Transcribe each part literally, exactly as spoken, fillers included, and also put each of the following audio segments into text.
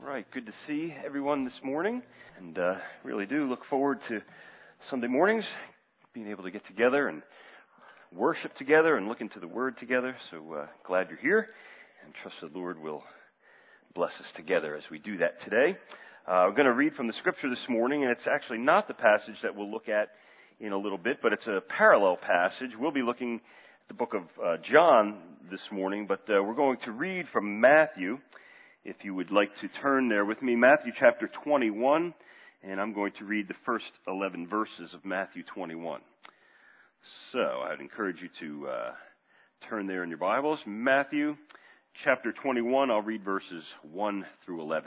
All right, good to see everyone this morning, and uh, really do look forward to Sunday mornings, being able to get together and worship together and look into the Word together. So uh, glad you're here, and trust the Lord will bless us together as we do that today. Uh, we're going to read from the Scripture this morning, and it's actually not the passage that we'll look at in a little bit, but it's a parallel passage. We'll be looking at the book of uh, John this morning, but uh, we're going to read from Matthew. If you would like to turn there with me, Matthew chapter twenty-one, and I'm going to read the first eleven verses of Matthew twenty-one. So I'd encourage you to uh, turn there in your Bibles. Matthew chapter twenty-one, I'll read verses one through eleven.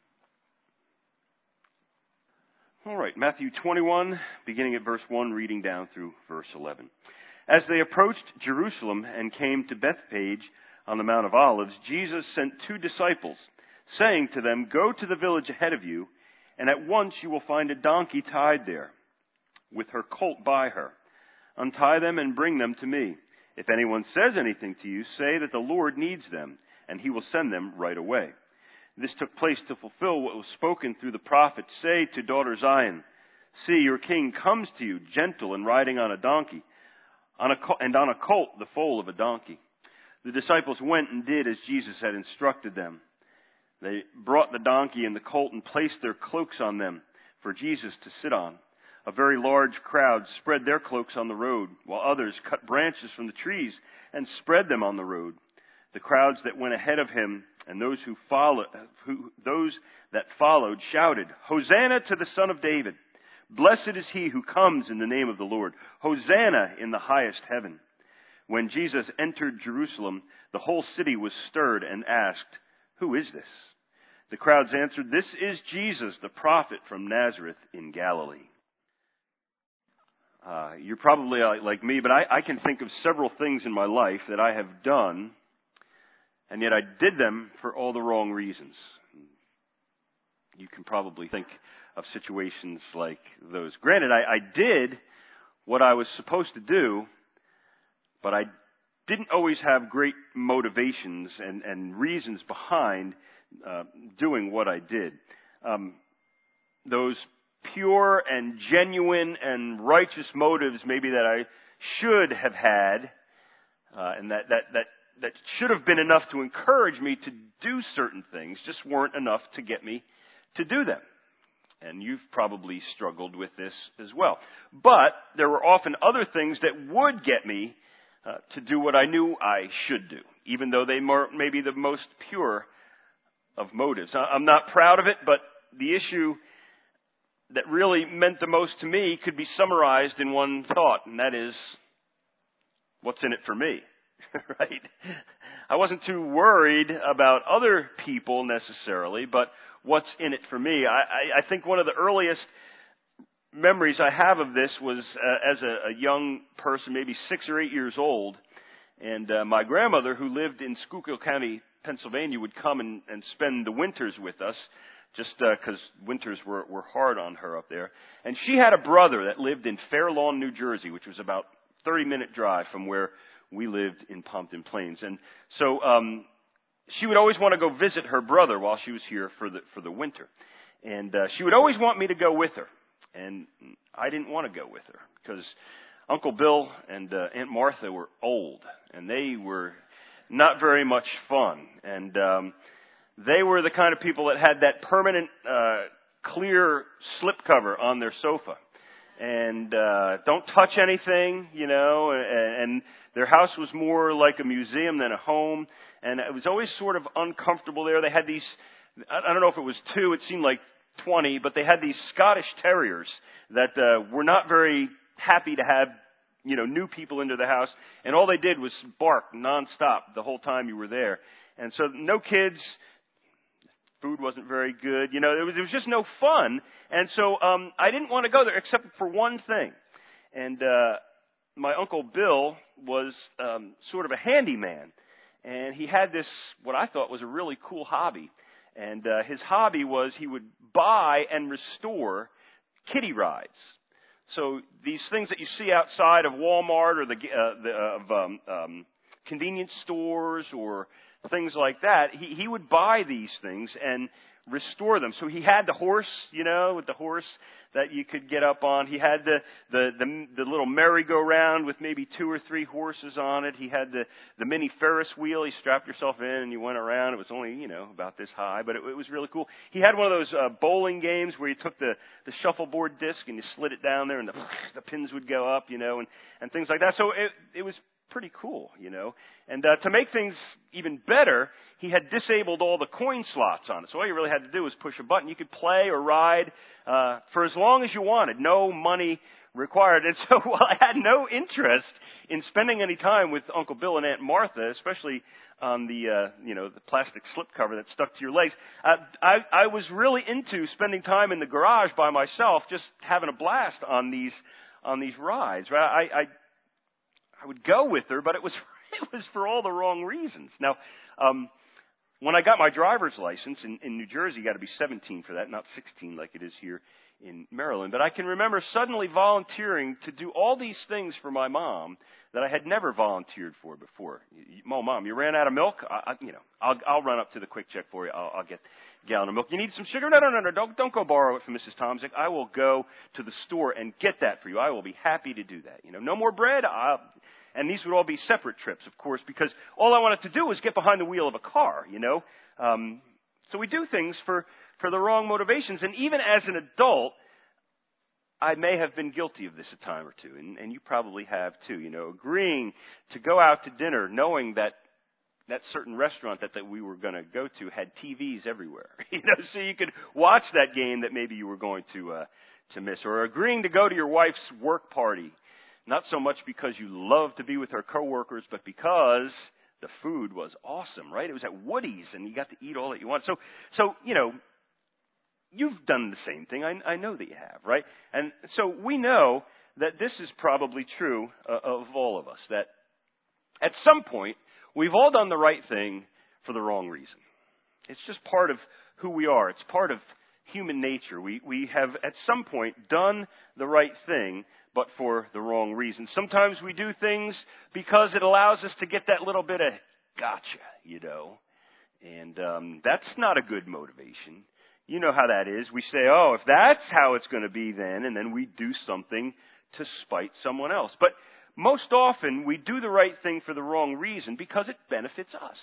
All right, Matthew twenty-one, beginning at verse one, reading down through verse eleven. As they approached Jerusalem and came to Bethphage on the Mount of Olives, Jesus sent two disciples, saying to them, "Go to the village ahead of you, and at once you will find a donkey tied there, with her colt by her. Untie them and bring them to me. If anyone says anything to you, say that the Lord needs them, and he will send them right away." This took place to fulfill what was spoken through the prophet. "Say to daughter Zion, see, your king comes to you, gentle and riding on a donkey, on a co- and on a colt, the foal of a donkey." The disciples went and did as Jesus had instructed them. They brought the donkey and the colt and placed their cloaks on them for Jesus to sit on. A very large crowd spread their cloaks on the road, while others cut branches from the trees and spread them on the road. The crowds that went ahead of him and those who followed, who, those that followed shouted, "Hosanna to the Son of David! Blessed is he who comes in the name of the Lord! Hosanna in the highest heaven!" When Jesus entered Jerusalem, the whole city was stirred and asked, "Who is this?" The crowds answered, "This is Jesus, the prophet from Nazareth in Galilee." Uh, you're probably like me, but I, I can think of several things in my life that I have done, and yet I did them for all the wrong reasons. You can probably think of situations like those. Granted, I, I did what I was supposed to do, but I didn't always have great motivations and, and reasons behind uh, doing what I did. Um, those pure and genuine and righteous motives maybe that I should have had, uh, and that, that, that, that should have been enough to encourage me to do certain things, just weren't enough to get me to do them. And you've probably struggled with this as well. But there were often other things that would get me Uh, to do what I knew I should do, even though they may be the most pure of motives. I'm not proud of it, but the issue that really meant the most to me could be summarized in one thought, and that is, what's in it for me, right? I wasn't too worried about other people necessarily, but what's in it for me. I, I, I think one of the earliest memories I have of this was uh, as a, a young person, maybe six or eight years old, and uh, my grandmother, who lived in Schuylkill County, Pennsylvania, would come and, and spend the winters with us, just because uh, winters were, were hard on her up there. And she had a brother that lived in Fair Lawn, New Jersey, which was about a thirty-minute drive from where we lived in Pompton Plains. And so um, she would always want to go visit her brother while she was here for the for the winter, and uh, she would always want me to go with her. And I didn't want to go with her because Uncle Bill and uh, Aunt Martha were old, and they were not very much fun. And um, they were the kind of people that had that permanent uh, clear slipcover on their sofa. And uh, don't touch anything, you know, and, and their house was more like a museum than a home. And it was always sort of uncomfortable there. They had these, I don't know if it was two, it seemed like twenty, but they had these Scottish terriers that uh, were not very happy to have, you know, new people into the house, and all they did was bark nonstop the whole time you were there. And so no kids, food wasn't very good, you know, it was, it was just no fun. And so um, I didn't want to go there except for one thing. And uh, my Uncle Bill was um, sort of a handyman, and he had this, what I thought was a really cool hobby. And uh, his hobby was he would buy and restore kiddie rides. So these things that you see outside of Walmart or the, uh, the uh, of um, um, convenience stores or things like that, he, he would buy these things and restore them. So he had the horse, you know, with the horse that you could get up on. He had the, the, the, the little merry-go-round with maybe two or three horses on it. He had the, the mini Ferris wheel. You strapped yourself in and you went around. It was only, you know, about this high, but it, it was really cool. He had one of those uh, bowling games where you took the, the shuffleboard disc and you slid it down there and the, the pins would go up, you know, and, and things like that. So it, it was pretty cool, you know. And uh, to make things even better, he had disabled all the coin slots on it. So all you really had to do was push a button. You could play or ride uh, for as long as you wanted. No money required. And so while I had no interest in spending any time with Uncle Bill and Aunt Martha, especially on the, uh, you know, the plastic slipcover that stuck to your legs, uh, I, I was really into spending time in the garage by myself, just having a blast on these on these rides. Right? I, I I would go with her, but it was it was for all the wrong reasons. Now, um, when I got my driver's license in, in New Jersey, you got to be seventeen for that, not sixteen like it is here in Maryland. But I can remember suddenly volunteering to do all these things for my mom that I had never volunteered for before. Oh, Mom, you ran out of milk? I, I, you know, I'll, I'll run up to the Quick Check for you. I'll, I'll get a gallon of milk. You need some sugar? No, no, no, no. Don't, don't go borrow it from Missus Tomzik. I will go to the store and get that for you. I will be happy to do that. You know, no more bread? I'll, and these would all be separate trips, of course, because all I wanted to do was get behind the wheel of a car, you know. Um, so we do things for, for the wrong motivations. And even as an adult, I may have been guilty of this a time or two, and, and you probably have too, you know, agreeing to go out to dinner knowing that that certain restaurant that, that we were going to go to had T Vs everywhere, you know, so you could watch that game that maybe you were going to uh, to miss, or agreeing to go to your wife's work party, not so much because you love to be with her coworkers, but because the food was awesome, right? It was at Woody's, and you got to eat all that you want. So, so you know, you've done the same thing. I, I know that you have, right? And so we know that this is probably true uh, of all of us, that at some point, we've all done the right thing for the wrong reason. It's just part of who we are. It's part of human nature. We, we have at some point done the right thing, but for the wrong reason. Sometimes we do things because it allows us to get that little bit of gotcha, you know. And um, that's not a good motivation. You know how that is. We say, oh, if that's how it's going to be then, and then we do something to spite someone else. But most often, we do the right thing for the wrong reason because it benefits us.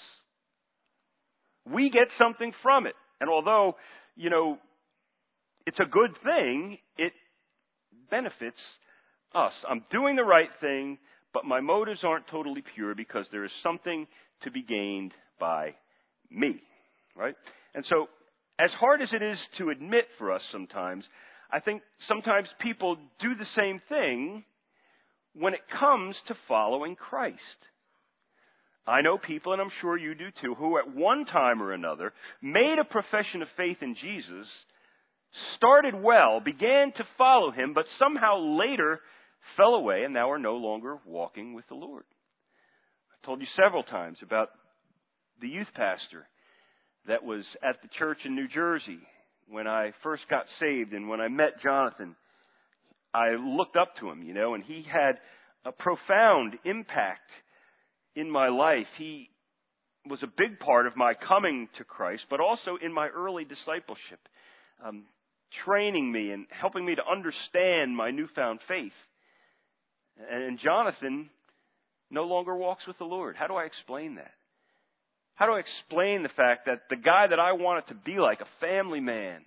We get something from it. And although, you know, it's a good thing, it benefits us. I'm doing the right thing, but my motives aren't totally pure because there is something to be gained by me, right? And so, as hard as it is to admit for us sometimes, I think sometimes people do the same thing when it comes to following Christ. I know people, and I'm sure you do too, who at one time or another made a profession of faith in Jesus, started well, began to follow him, but somehow later fell away and now are no longer walking with the Lord. I've told you several times about the youth pastor that was at the church in New Jersey when I first got saved, and when I met Jonathan, I looked up to him, you know, and he had a profound impact in my life. He was a big part of my coming to Christ, but also in my early discipleship, um, training me and helping me to understand my newfound faith. And Jonathan no longer walks with the Lord. How do I explain that? How do I explain the fact that the guy that I wanted to be like, a family man,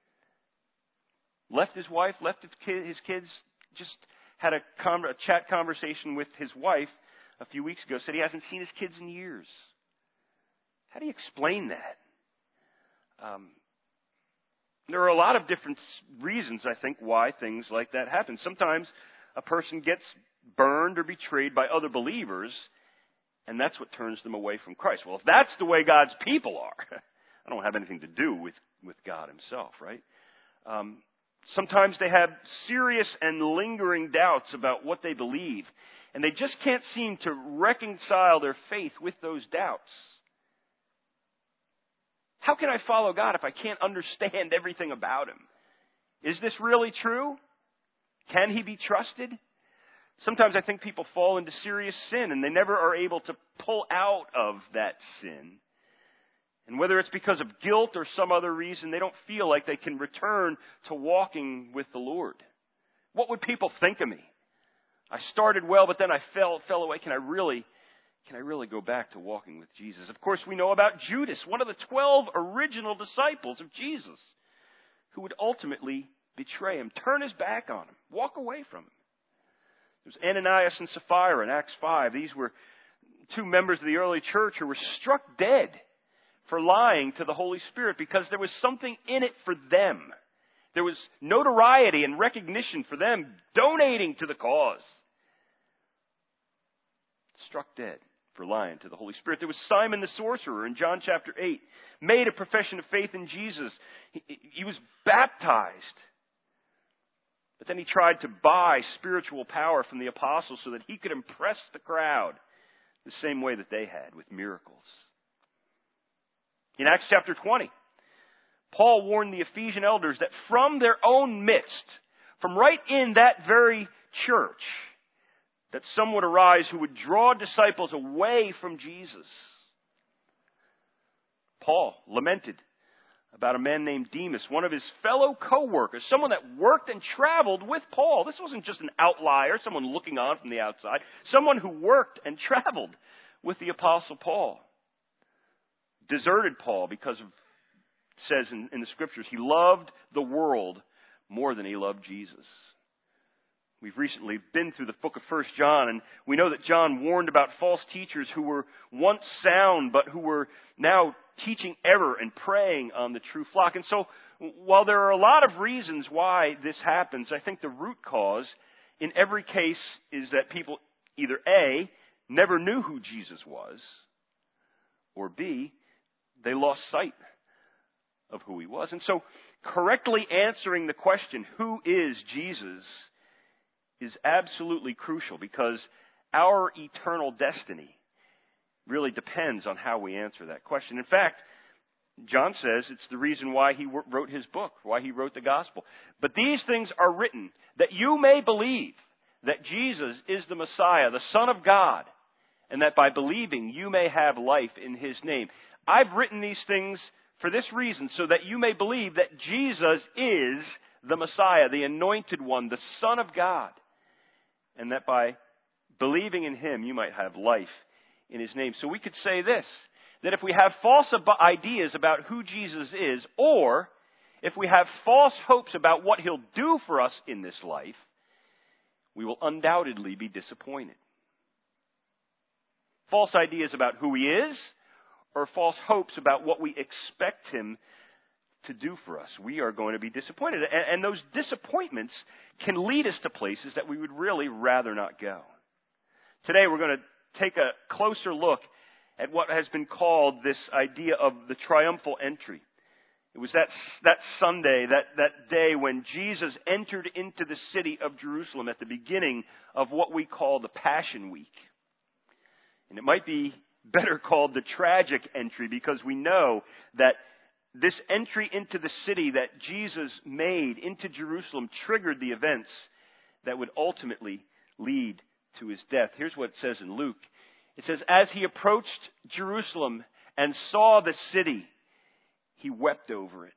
left his wife, left his, kid, his kids, just had a, con- a chat conversation with his wife a few weeks ago, said he hasn't seen his kids in years. How do you explain that? Um, there are a lot of different reasons, I think, why things like that happen. Sometimes a person gets burned or betrayed by other believers, and that's what turns them away from Christ. Well, if that's the way God's people are, I don't have anything to do with, with God himself, right? Um, sometimes they have serious and lingering doubts about what they believe, and they just can't seem to reconcile their faith with those doubts. How can I follow God if I can't understand everything about him? Is this really true? Can he be trusted? Sometimes I think people fall into serious sin and they never are able to pull out of that sin. And whether it's because of guilt or some other reason, they don't feel like they can return to walking with the Lord. What would people think of me? I started well, but then I fell fell away. Can I really, can I really go back to walking with Jesus? Of course, we know about Judas, one of the twelve original disciples of Jesus, who would ultimately betray him, turn his back on him, walk away from him. There's Ananias and Sapphira in Acts five. These were two members of the early church who were struck dead for lying to the Holy Spirit because there was something in it for them. There was notoriety and recognition for them donating to the cause. Struck dead for lying to the Holy Spirit. There was Simon the sorcerer in John chapter eight, made a profession of faith in Jesus. He, he was baptized. But then he tried to buy spiritual power from the apostles so that he could impress the crowd the same way that they had with miracles. In Acts chapter twenty, Paul warned the Ephesian elders that from their own midst, from right in that very church, that some would arise who would draw disciples away from Jesus. Paul lamented about a man named Demas, one of his fellow co-workers, someone that worked and traveled with Paul. This wasn't just an outlier, someone looking on from the outside, someone who worked and traveled with the Apostle Paul. Deserted Paul because of, says in, in the Scriptures, he loved the world more than he loved Jesus. We've recently been through the book of First John, and we know that John warned about false teachers who were once sound, but who were now teaching error and preying on the true flock. And so, while there are a lot of reasons why this happens, I think the root cause in every case is that people either A, never knew who Jesus was, or B, they lost sight of who he was. And so, correctly answering the question, who is Jesus, is absolutely crucial because our eternal destiny really depends on how we answer that question. In fact, John says it's the reason why he wrote his book, why he wrote the gospel. But these things are written that you may believe that Jesus is the Messiah, the Son of God, and that by believing you may have life in his name. I've written these things for this reason, so that you may believe that Jesus is the Messiah, the Anointed One, the Son of God, and that by believing in him you might have life in his name. So we could say this, that if we have false ideas about who Jesus is, or if we have false hopes about what he'll do for us in this life, we will undoubtedly be disappointed. False ideas about who he is, or false hopes about what we expect him to do for us, we are going to be disappointed. And, and those disappointments can lead us to places that we would really rather not go. Today we're going to take a closer look at what has been called this idea of the triumphal entry. It was that, that Sunday, that, that day when Jesus entered into the city of Jerusalem at the beginning of what we call the Passion Week. And it might be better called the tragic entry because we know that this entry into the city that Jesus made into Jerusalem triggered the events that would ultimately lead to his death. Here's what it says in Luke. It says, as he approached Jerusalem and saw the city, he wept over it.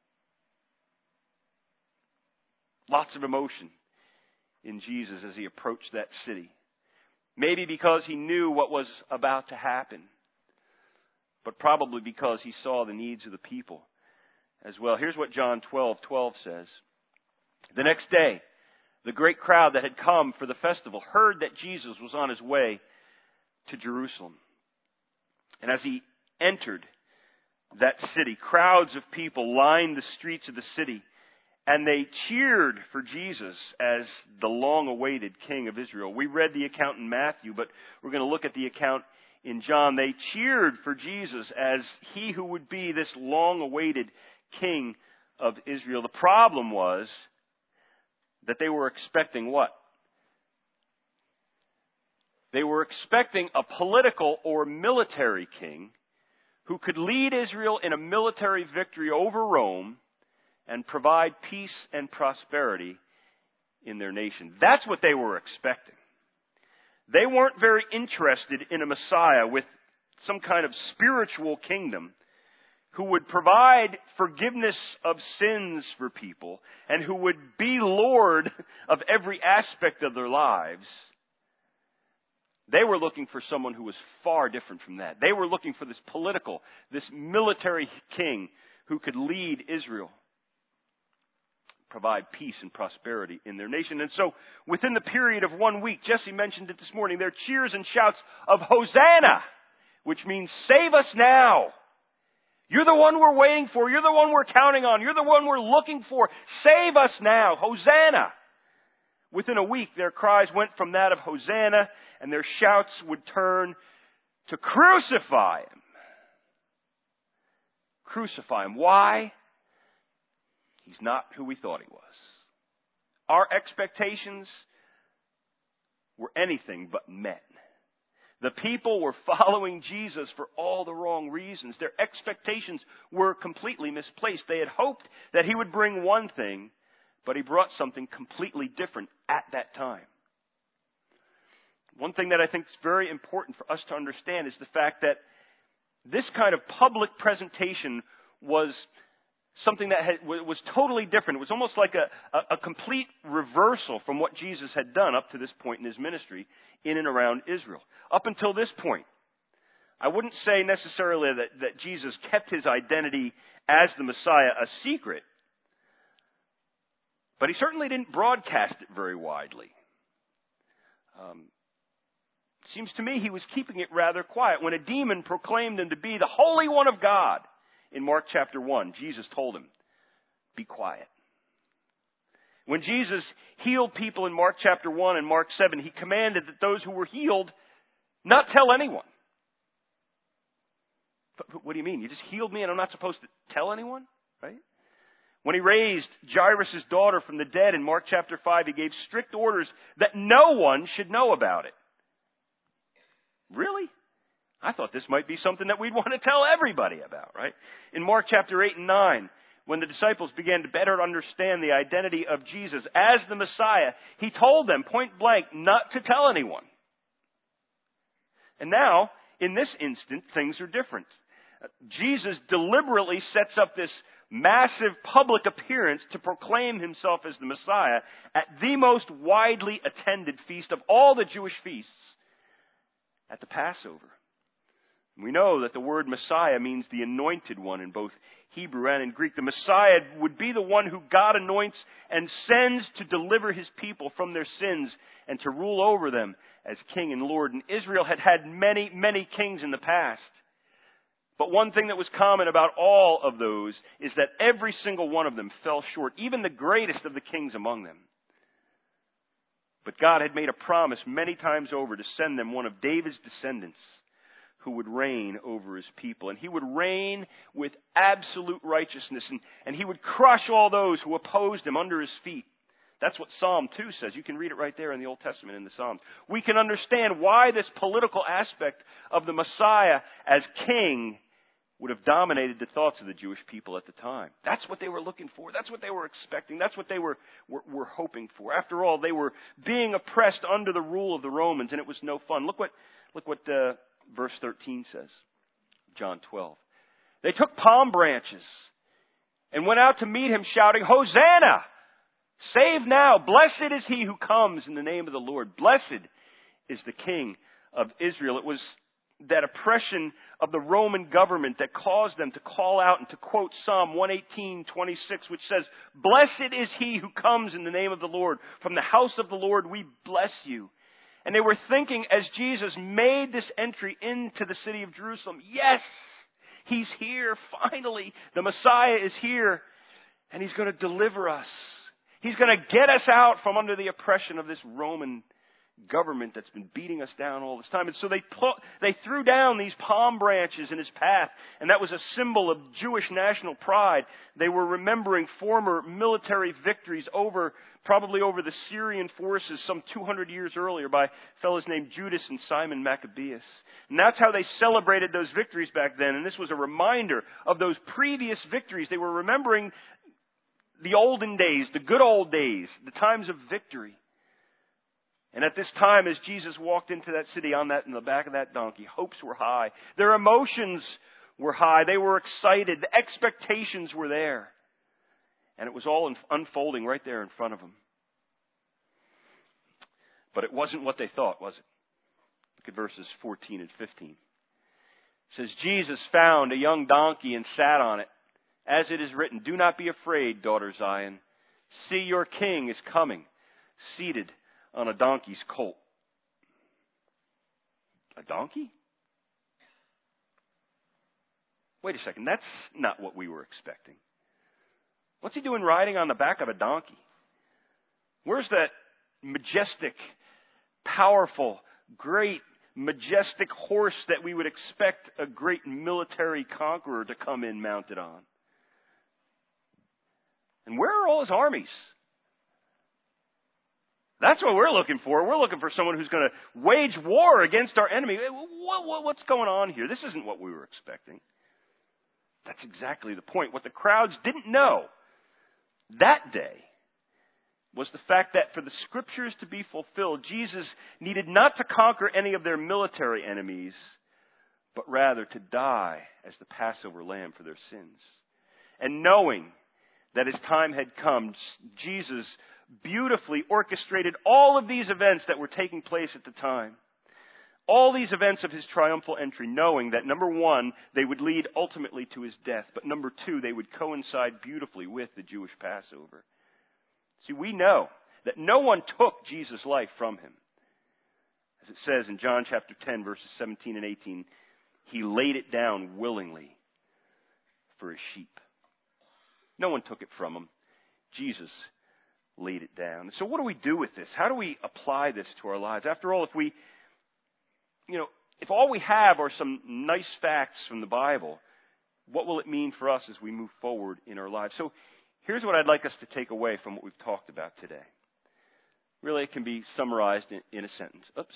Lots of emotion in Jesus as he approached that city. Maybe because he knew what was about to happen, but probably because he saw the needs of the people as well. Here's what John twelve twelve says. The next day, the great crowd that had come for the festival heard that Jesus was on his way to Jerusalem. And as he entered that city, crowds of people lined the streets of the city, and they cheered for Jesus as the long-awaited King of Israel. We read the account in Matthew, but we're going to look at the account in John. They cheered for Jesus as he who would be this long-awaited King of Israel. The problem was that they were expecting what? They were expecting a political or military king who could lead Israel in a military victory over Rome and provide peace and prosperity in their nation. That's what they were expecting. They weren't very interested in a Messiah with some kind of spiritual kingdom who would provide forgiveness of sins for people, and who would be Lord of every aspect of their lives, they were looking for someone who was far different from that. They were looking for this political, this military king who could lead Israel, provide peace and prosperity in their nation. And so, within the period of one week, Jesse mentioned it this morning, there are cheers and shouts of Hosanna, which means save us now. You're the one we're waiting for. You're the one we're counting on. You're the one we're looking for. Save us now. Hosanna. Within a week, their cries went from that of Hosanna, and their shouts would turn to crucify him. Crucify him. Why? He's not who we thought he was. Our expectations were anything but met. The people were following Jesus for all the wrong reasons. Their expectations were completely misplaced. They had hoped that he would bring one thing, but he brought something completely different at that time. One thing that I think is very important for us to understand is the fact that this kind of public presentation was something that had, was totally different. It was almost like a, a, a complete reversal from what Jesus had done up to this point in his ministry in and around Israel. Up until this point, I wouldn't say necessarily that, that Jesus kept his identity as the Messiah a secret, but he certainly didn't broadcast it very widely. Um, seems to me he was keeping it rather quiet. When a demon proclaimed him to be the Holy One of God, in Mark chapter one, Jesus told him, be quiet. When Jesus healed people in Mark chapter one and Mark seven, he commanded that those who were healed not tell anyone. But what do you mean? You just healed me and I'm not supposed to tell anyone? Right? When he raised Jairus' daughter from the dead in Mark chapter five, he gave strict orders that no one should know about it. Really? I thought this might be something that we'd want to tell everybody about, right? In Mark chapter eight and nine, when the disciples began to better understand the identity of Jesus as the Messiah, he told them point blank not to tell anyone. And now, in this instant, things are different. Jesus deliberately sets up this massive public appearance to proclaim himself as the Messiah at the most widely attended feast of all the Jewish feasts, at the Passover. We know that the word Messiah means the anointed one in both Hebrew and in Greek. The Messiah would be the one who God anoints and sends to deliver his people from their sins and to rule over them as King and Lord. And Israel had had many, many kings in the past. But one thing that was common about all of those is that every single one of them fell short, even the greatest of the kings among them. But God had made a promise many times over to send them one of David's descendants who would reign over his people. And he would reign with absolute righteousness. And, and he would crush all those who opposed him under his feet. That's what Psalm two says. You can read it right there in the Old Testament in the Psalms. We can understand why this political aspect of the Messiah as king would have dominated the thoughts of the Jewish people at the time. That's what they were looking for. That's what they were expecting. That's what they were, were, were hoping for. After all, they were being oppressed under the rule of the Romans, and it was no fun. Look what, look what uh, verse thirteen says, John twelve. They took palm branches and went out to meet him, shouting, Hosanna! Save now! Blessed is he who comes in the name of the Lord. Blessed is the King of Israel. It was that oppression of the Roman government that caused them to call out and to quote Psalm one eighteen, twenty-six, which says, Blessed is he who comes in the name of the Lord. From the house of the Lord we bless you. And they were thinking as Jesus made this entry into the city of Jerusalem, yes, he's here, finally. The Messiah is here, and he's going to deliver us. He's going to get us out from under the oppression of this Roman government that's been beating us down all this time. And so they put, they threw down these palm branches in his path, and that was a symbol of Jewish national pride. They were remembering former military victories over, probably over the Syrian forces some two hundred years earlier by fellows named Judas and Simon Maccabeus. And that's how they celebrated those victories back then. And this was a reminder of those previous victories. They were remembering the olden days, the good old days, the times of victory. And at this time, as Jesus walked into that city on that, in the back of that donkey, hopes were high. Their emotions were high. They were excited. The expectations were there. And it was all unfolding right there in front of them. But it wasn't what they thought, was it? Look at verses fourteen and fifteen. It says, Jesus found a young donkey and sat on it. As it is written, do not be afraid, daughter Zion. See, your king is coming, seated on a donkey's colt. A donkey? Wait a second, that's not what we were expecting. What's he doing riding on the back of a donkey? Where's that majestic, powerful, great, majestic horse that we would expect a great military conqueror to come in mounted on? And where are all his armies? That's what we're looking for. We're looking for someone who's going to wage war against our enemy. What, what, what's going on here? This isn't what we were expecting. That's exactly the point. What the crowds didn't know that day was the fact that for the scriptures to be fulfilled, Jesus needed not to conquer any of their military enemies, but rather to die as the Passover lamb for their sins. And knowing that his time had come, Jesus beautifully orchestrated all of these events that were taking place at the time. All these events of his triumphal entry, knowing that, number one, they would lead ultimately to his death, but number two, they would coincide beautifully with the Jewish Passover. See, we know that no one took Jesus' life from him. As it says in John chapter ten, verses seventeen and eighteen, he laid it down willingly for his sheep. No one took it from him. Jesus laid it down. So what do we do with this? How do we apply this to our lives? After all, if we, you know, if all we have are some nice facts from the Bible, what will it mean for us as we move forward in our lives? So here's what I'd like us to take away from what we've talked about today. Really, it can be summarized in, in a sentence. Oops.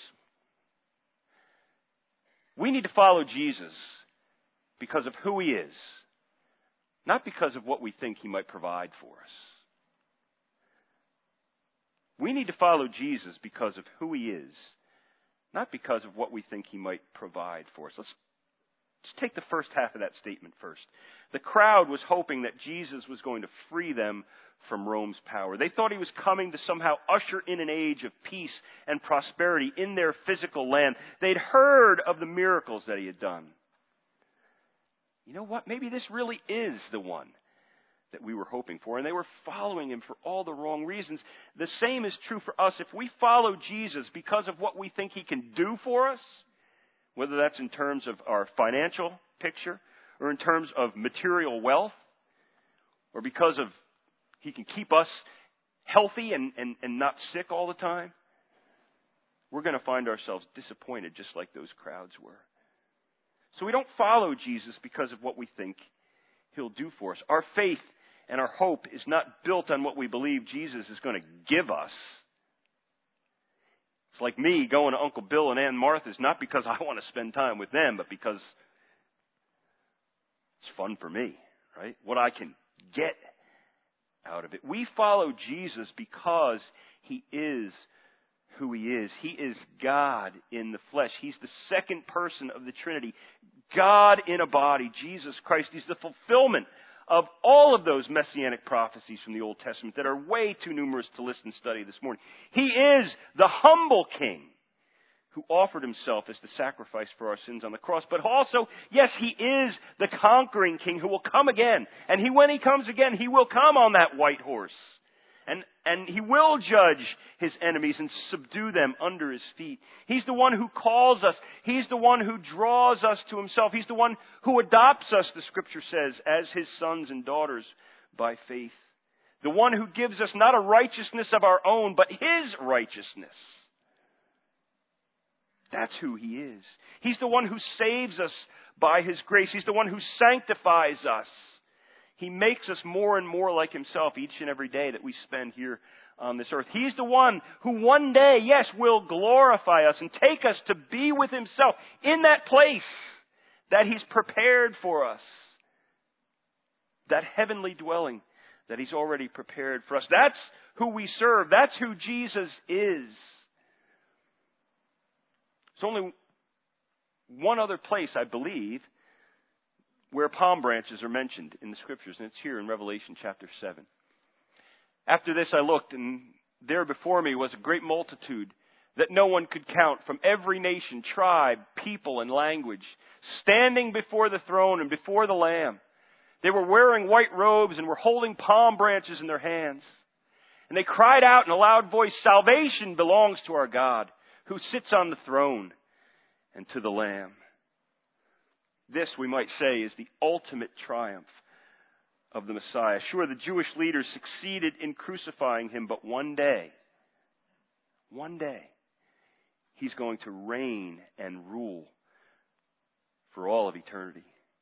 We need to follow Jesus because of who he is, not because of what we think he might provide for us. We need to follow Jesus because of who he is, not because of what we think he might provide for us. Let's, let's take the first half of that statement first. The crowd was hoping that Jesus was going to free them from Rome's power. They thought he was coming to somehow usher in an age of peace and prosperity in their physical land. They'd heard of the miracles that he had done. You know what? Maybe this really is the one that we were hoping for, and they were following him for all the wrong reasons. The same is true for us. If we follow Jesus because of what we think he can do for us, whether that's in terms of our financial picture or in terms of material wealth, or because of he can keep us healthy and, and, and not sick all the time, we're going to find ourselves disappointed just like those crowds were. So we don't follow Jesus because of what we think he'll do for us. Our faith and our hope is not built on what we believe Jesus is going to give us. It's like me going to Uncle Bill and Aunt Martha's, not because I want to spend time with them, but because it's fun for me, right? What I can get out of it. We follow Jesus because he is who he is. He is God in the flesh. He's the second person of the Trinity. God in a body, Jesus Christ. He's the fulfillment of all of those messianic prophecies from the Old Testament that are way too numerous to list and study this morning. He is the humble King who offered himself as the sacrifice for our sins on the cross. But also, yes, he is the conquering King who will come again. And he, when he comes again, he will come on that white horse. And, and he will judge his enemies and subdue them under his feet. He's the one who calls us. He's the one who draws us to himself. He's the one who adopts us, the scripture says, as his sons and daughters by faith. The one who gives us not a righteousness of our own, but his righteousness. That's who he is. He's the one who saves us by his grace. He's the one who sanctifies us. He makes us more and more like himself each and every day that we spend here on this earth. He's the one who one day, yes, will glorify us and take us to be with himself in that place that he's prepared for us. That heavenly dwelling that he's already prepared for us. That's who we serve. That's who Jesus is. There's only one other place, I believe, where palm branches are mentioned in the Scriptures, and it's here in Revelation chapter seven. After this I looked, and there before me was a great multitude that no one could count, from every nation, tribe, people, and language, standing before the throne and before the Lamb. They were wearing white robes and were holding palm branches in their hands. And they cried out in a loud voice, "Salvation belongs to our God, who sits on the throne, and to the Lamb." This, we might say, is the ultimate triumph of the Messiah. Sure, the Jewish leaders succeeded in crucifying him, but one day, one day, he's going to reign and rule for all of eternity.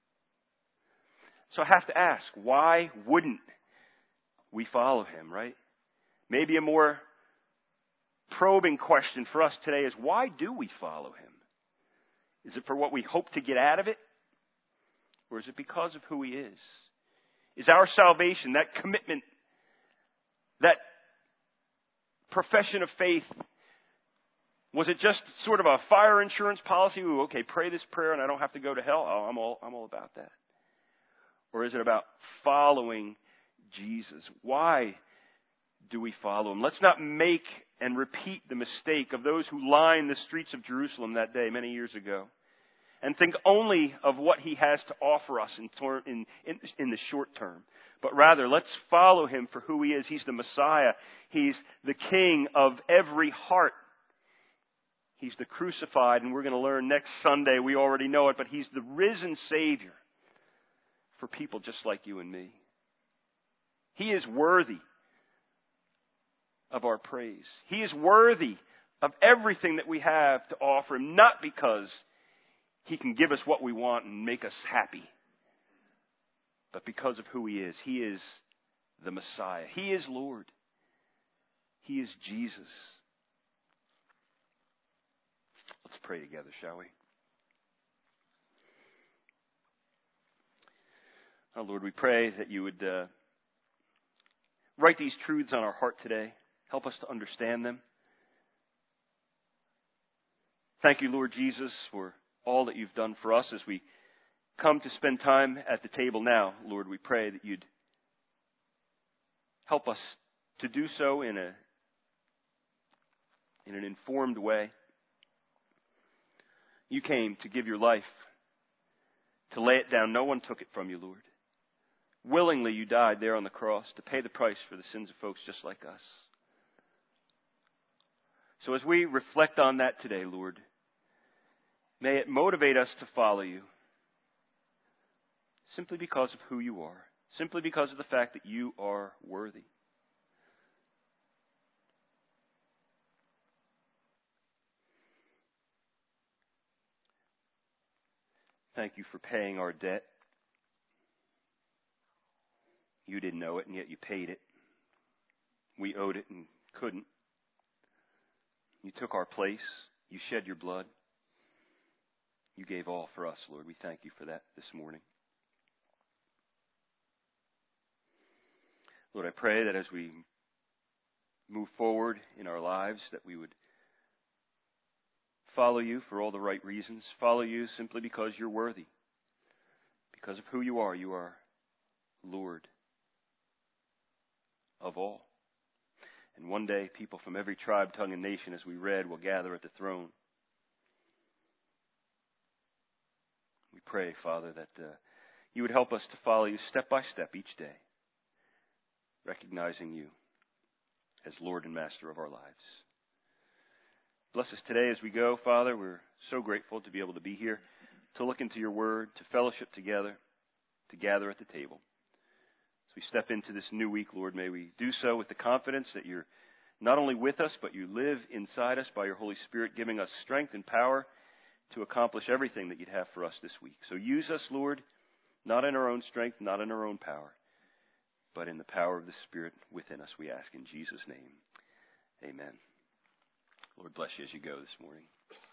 So I have to ask, why wouldn't we follow him, right? Maybe a more probing question for us today is, why do we follow him? Is it for what we hope to get out of it? Or is it because of who he is? Is our salvation, that commitment, that profession of faith, was it just sort of a fire insurance policy? Ooh, okay, pray this prayer and I don't have to go to hell. Oh, I'm all, I'm all about that. Or is it about following Jesus? Why do we follow him? Let's not make and repeat the mistake of those who lined the streets of Jerusalem that day many years ago and think only of what he has to offer us in, in, in, in the short term. But rather, let's follow him for who he is. He's the Messiah. He's the King of every heart. He's the crucified, and we're going to learn next Sunday, we already know it, but he's the risen Savior for people just like you and me. He is worthy of our praise. He is worthy of everything that we have to offer him, not because he can give us what we want and make us happy, but because of who he is. He is the Messiah. He is Lord. He is Jesus. Let's pray together, shall we? Oh, Lord, we pray that you would uh, write these truths on our heart today. Help us to understand them. Thank you, Lord Jesus, for all that you've done for us as we come to spend time at the table now. Lord, we pray that you'd help us to do so in a in an informed way. You came to give your life, to lay it down. No one took it from you, Lord. Willingly you died there on the cross to pay the price for the sins of folks just like us. So as we reflect on that today, Lord, may it motivate us to follow you simply because of who you are, simply because of the fact that you are worthy. Thank you for paying our debt. You didn't know it, and yet you paid it. We owed it and couldn't. You took our place. You shed your blood. You gave all for us, Lord. We thank you for that this morning. Lord, I pray that as we move forward in our lives, that we would follow you for all the right reasons. Follow you simply because you're worthy. Because of who you are. You are Lord of all. And one day, people from every tribe, tongue, and nation, as we read, will gather at the throne. We pray, Father, that uh, you would help us to follow you step by step each day, recognizing you as Lord and Master of our lives. Bless us today as we go, Father. We're so grateful to be able to be here, to look into your word, to fellowship together, to gather at the table. As we step into this new week, Lord, may we do so with the confidence that you're not only with us, but you live inside us by your Holy Spirit, giving us strength and power to accomplish everything that you'd have for us this week. So use us, Lord, not in our own strength, not in our own power, but in the power of the Spirit within us, we ask in Jesus' name. Amen. Lord bless you as you go this morning.